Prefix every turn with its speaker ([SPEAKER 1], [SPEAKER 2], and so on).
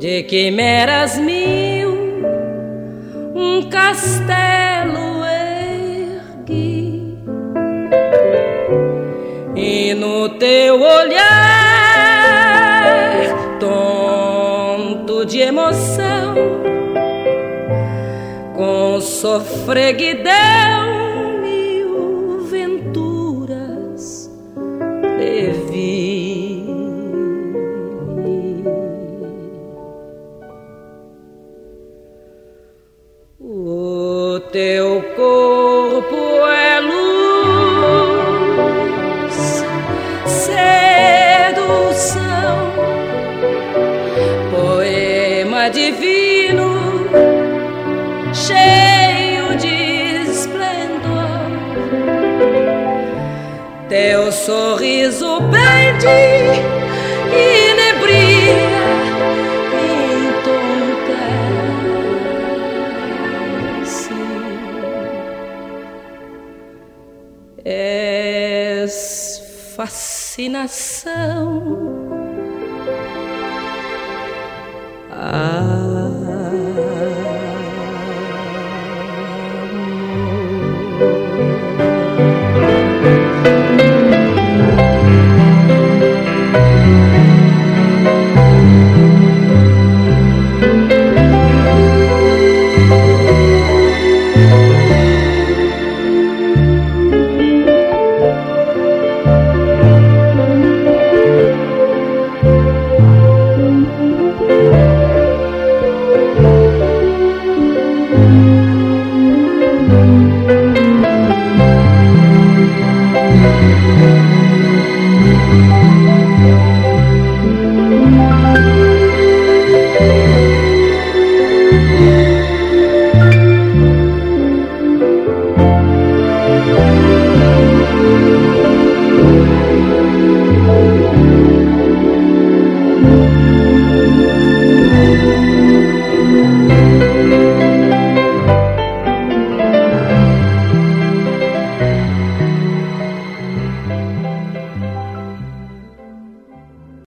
[SPEAKER 1] de quimeras mil, um castelo ergui, e no teu olhar, tonto de emoção, com sofreguidão, mil venturas previ. O teu corpo é luz, sedução, poema divino, cheio de esplendor. Teu sorriso pede inebria, entorpece. És fascinação,